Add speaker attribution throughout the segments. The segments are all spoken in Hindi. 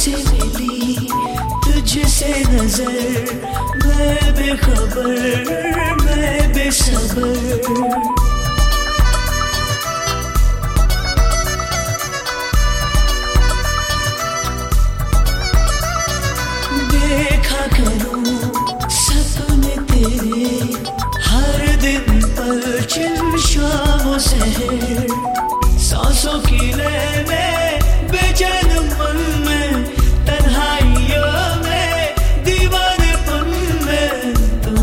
Speaker 1: तुझसे मिली तुझसे नजर, मैं बेखबर मैं बेसबर। देखा करूं सपने तेरे हर दिन पलछिन शामों सहर, सांसों की लय में बेचैन मन में, तन्हाइयों में दीवानेपन में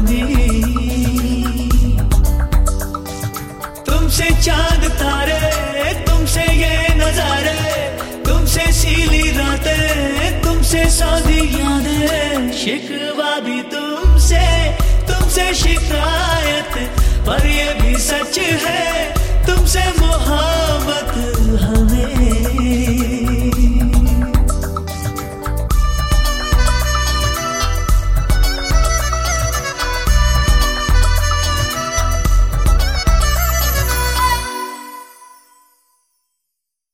Speaker 1: तुमसे चांद तारे, तुमसे ये नजारे, तुमसे सीली रातें, तुमसे सादी यादें, शिकवा भी तुमसे तुमसे शिकवा